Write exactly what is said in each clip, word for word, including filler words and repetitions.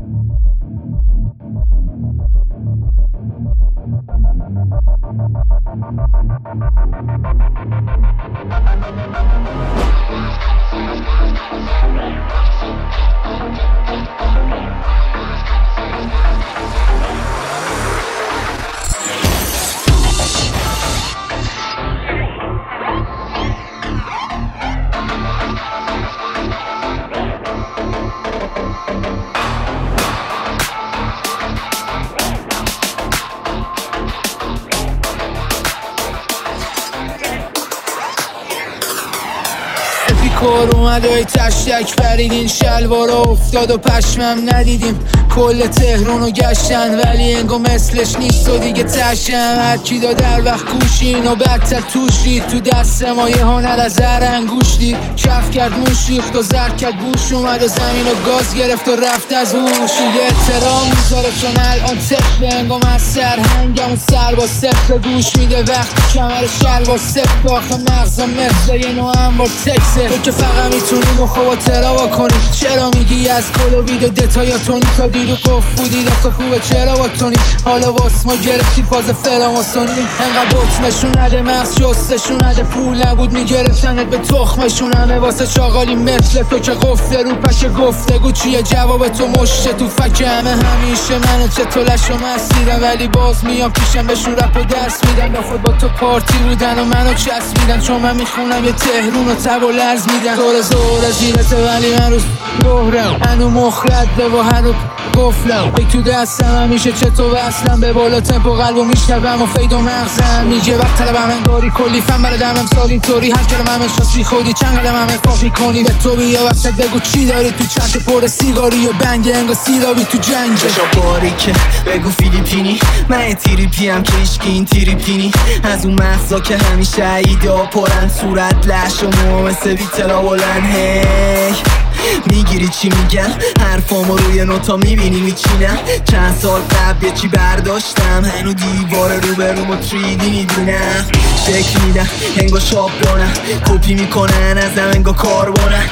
کار اومد و ای تشتک پریدین شلوار افتاد و پشمم ندیدیم کل تهرون رو گشتن ولی انگو مثلش نیست و دیگه تشم هرکی دا در وقت گوشین و بدتر توشید تو دست ما یه هنر از هر انگوشتی کف کرد موش ریخت و زر کرد بوش اومد و زمین و گاز گرفت و رفت از هوشی یه احترام میذاره چون الان تفله انگو من سرهنگم و سر با سفت گوش میده وقتی کمر شل با سفت آخه مغزم مثل یه نوع انبار تکسه تو که فقط میتونی مخواه تراوا کنی چرا میگی از کل و ویدو دتایاتونی تا دید و گفت بودی دست خوبه چرا با تونی حالا واس ما گرفتی فاز فراماسونی انقدر بطمشون نده مغز جستشون نده پول نبود میگرفتنت به تخمشون همه واسه چاقالی مثل تو که قفله رو پشه گفتگو چیه جواب تو مشته تو فکر همه همیشه منو چطولش و مسیرم ولی باز میام پیشم بهشون رپ و درس میدن دافت با تو پارتی بودن و منو چسبیدن چون من میخونم یه تهرون و تب و لرز میدن دور زور زیرته ولی من روز ظهرم هنو مخرده و هنو گفلم ای تو دستم همیشه چطور وصلم به بالا تمپو قلبو میشنبم و فید و مغزم میگه وقت طلبم انگاری کلی فن بردم امسال اینطوری هر کلم هم احساس بی خودی چند قدم هم افاق میکنی به تو بیا وقت بگو چی داری تو چشم پر سیگاری و بنگ انگا سیلابی تو جنگ چشا باریکه بگو فیلیپینی من تیری پیم که ایشکی این تیری پینی از اون مغزا که همیشه ایده پرن صورت لش و مو مثل ویتلا بلن هی میگیری چی میگن حرفامو روی نوتا میبینی میچینم چند سال قبل یه چی برداشتم هنو دیوار رو به رومو تریدی میدونم شکل میدم انگا شابلونم کپی میکنن ازم انگا کاربونن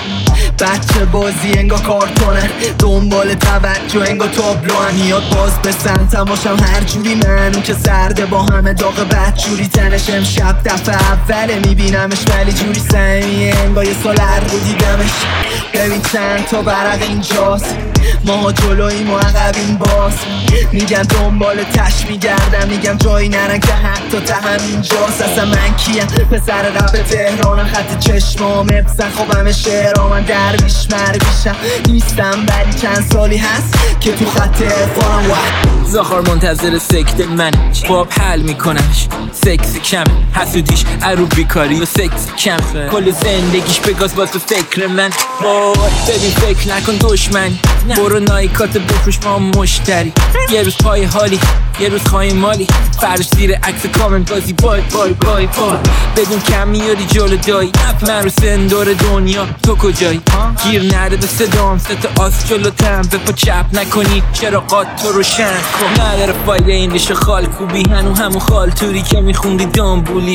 بچه بازی انگا کارتونن دنبال توجه انگا تابلوان میاد باز به سمتم باشم هر جوری من اون که سرده با همه داغ بدجوری تنش امشب دفعه اوله میبینمش ولی جوری سمیه انگا یه سال هر رو دیدمش ببین چند تا برق اینجاست ما جلوی ما عقبیم باز میگن دنبال تش میگردم میگم جایی نرن که حتی تا همینجاست اصلا من کیم پسر رپ تهرانم خط چشمام ابزن خب همه شعرها من درویش مرویشم نیستم ولی چند سالی هست که تو خط ارفانم زاخار منتظر سکت من باب حل میکنمش سکس کم حسودیش ارو بیکاری و سکس کم کل زندگیش بگاز باز تو فکر من ببین فکر نکن دشمن برو نایکات بفروش ما مشتری یه روز پای حالی یه روز خواهی مالی فرش زیر عکس کامنت بازی بای بای بای بای بدون کم میاری جلو دایی من رو سندور دنیا تو کجایی گیر نره به صدام ست آس جلو تم به پا چپ نکنی چرا قاد تو روشن کن نداره فایده این ریشه خال کوبی هنو همون خال توری که میخوندی دامبولی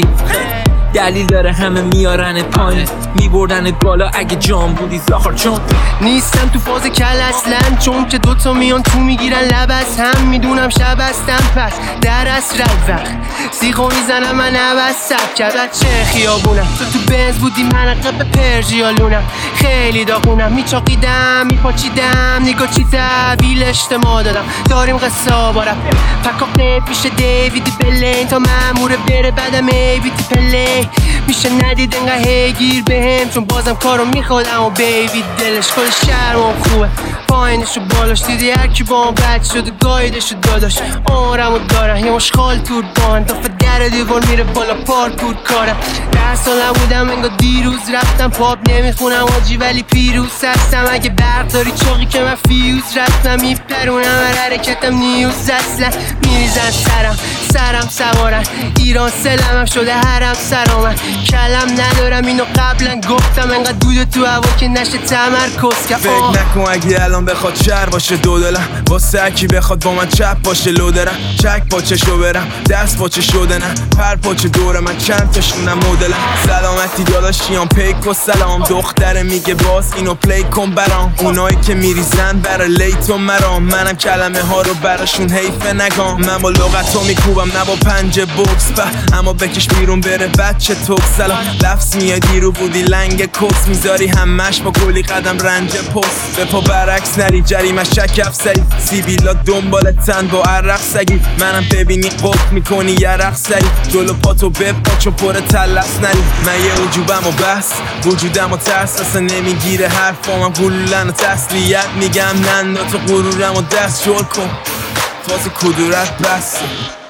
دلیل داره همه میارن پایین میبردن بالا اگه جام بودی زاخار چون نیستم تو فاز کل اصلا چون که دوتا میان تو میگیرن لب از هم میدونم شب هستم پس در اصل وقت سیخو میزنم من عوض سب کرد چه خیابونم تو تو بنز بودی من عقب پرژیالونم خیلی داغونم میچاقیدم میپاچیدم نگاه چی تحویل اجتماع دادم داریم قصه با رپ پکاقه پیش دیویدی بلین تا ماموره بره بعدم ایویدی پلی میشه ندید انگاه هیگیر بهم چون بازم کارو میخوادم و بیوی دلش کل شرمم خوبه پایینشو بالاش دیدی هرکی با هم بد شده گایدشو داداش آرمو دارم یه مشخال تور بان دافه در دیوار میره بالا پارکور کارم ده سال نبودم انگاه دیروز رفتم پاپ نمیخونم آجی ولی پیروز هستم اگه برق داری چاقی که من فیوز رفتم میپرونم هر حرکتم نیوز اصلا میریزن سرم سرم سوارن ایران سلمم شده هرم سرم برا من کلم ندارم اینو قبلا گفتم انقدر دود تو هوا که نشه تمرکز کرد. فکر نکن اگه الان بخواد شر باشه دو دلم واسه کی بخواد با من چپ باشه لو دارم چک پاچشو برم دست پاچه شده نه پر پاچه دوره من چند تاشونم مدلم سلامتی داداشیام پیک و سلام دختره میگه باز اینو پلی کن برام اونایی که میریزن برا لیتون مرام منم کلمه ها رو براشون حیفه نگام من با لغتو میکوبم نه با پنج بوکس به اما بکش بیرون بره بچه توک سلام لفظ میادی رو بودی لنگ کس میذاری همش با کلی قدم رنج پست به پا برعکس نری جریمه شک افسری سیبیلا دنبالتن با عرق سگی منم ببینی قف میکنی یرق سری جلو پاتو بپاچ و پر تلس نری من یه وجوبم و بس وجودم و ترس اصلا نمیگیره حرفام هم گلولن و تسلیت میگم نندا تو غرورم و دست جور کن تازه کدورت بس